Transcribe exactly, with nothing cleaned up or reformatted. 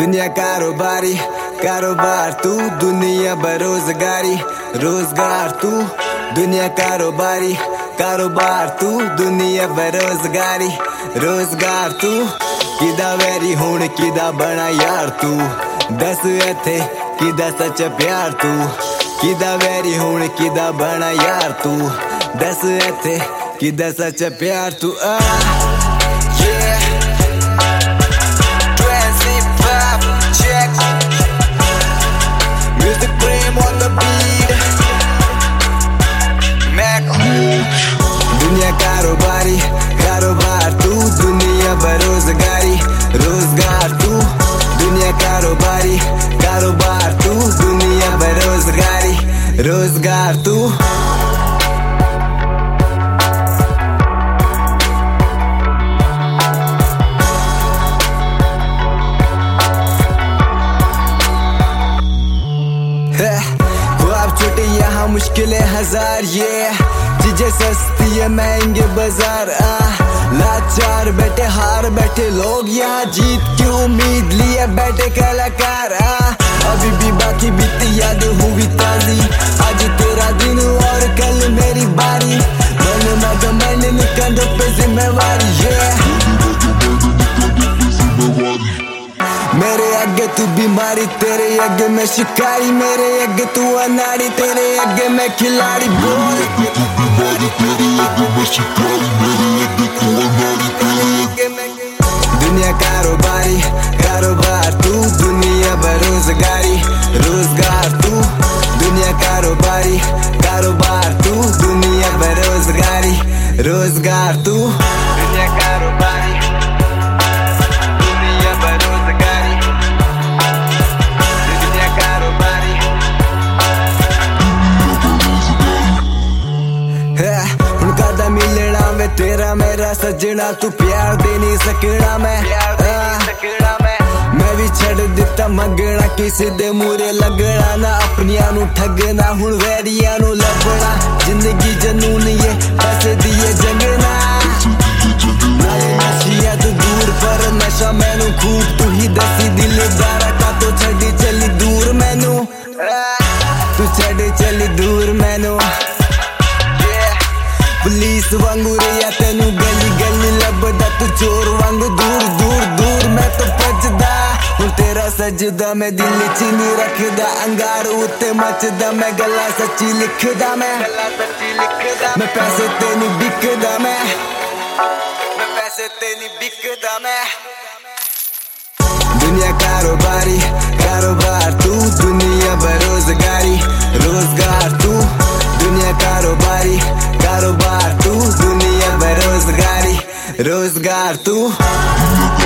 दुनिया कारोबारी, कारोबार तू, दुनिया बेरोजगारी, रोजगार तू। दुनिया कारोबारी, कारोबार तू, दुनिया बेरोजगारी, रोजगार तू। किदा वैरी हुण किदा बना यार तू, दस इत्थे किदा सच प्यार तू। किदा वैरी हुण किदा बना यार तू, दस इत्थे किदा सच प्यार तू। आ yeah Music Cream on the beat. Mac. दुनिया कारोबारी, कारोबार तू, दुनिया बेरोजगारी, रोजगार तू। दुनिया कारोबारी, कारोबार तू, दुनिया बेरोजगारी, रोजगार तू। ख्वाब छोटे यहाँ मुश्किलें हजार, ये चीजें सस्ती है महंगे बाजार। आ लाचार बैठे हार बैठे लोग, यहाँ जीत की उम्मीद लिए बैठे कलाकार। आ अभी भी बाकी बीती याद हुई ताजी, आज तेरा दिन और कल मेरी बारी। मन मग मन कंधों पे जिम्मेवारी है, मेरे आगे तू बीमारी, तेरे आगे मैं शिकारी। मेरे आगे तू अनाड़ी, तेरे आगे मैं खिलाड़ी। बोल दुनिया कारोबारी, कारोबार तू, दुनिया बेरोजगारी, रोजगार तू। दुनिया कारोबारी, कारोबार तू, दुनिया बेरोजगारी, रोजगार तू। दुनिया कारोबारी, मिलना में तेरा मेरा सजना, तू प्यार दे नहीं सकना मैं। मैं भी छड़ दिता मंगना, किसी दे मूरे लगना ना। अपनिया नू ठगना, हुण वैरिया नू लभना। जिंदगी जनून ये पैसे दिए जंगना। नशिया तू दूर पर नशा मैनू खूब, तू ही दसी दिलदारा का तो छड़ी चली दूर मैनू। तू छड़ी चली दूर मैनू। पुलिस वांगू रिया तेनू गली गली लभदा, तू चोर वांगू दूर दूर दूर मैं तो भजदा। हुण तेरा सजदा मैं दिल च नहीं रखदा, अंगार उत्ते मचदा मैं गल्लां सच्ची लिखदा। मैं मैं पैसे ते नहीं बिकदा, मैं मैं पैसे ते नहीं बिकदा। मैं दुनिया कारोबारी, कारोबार तू, दुनिया बेरोजगारी, रोजगार तू। दुनिया कारोबारी, कारोबार तू, दुनिया बेरोजगारी, रोजगार तू।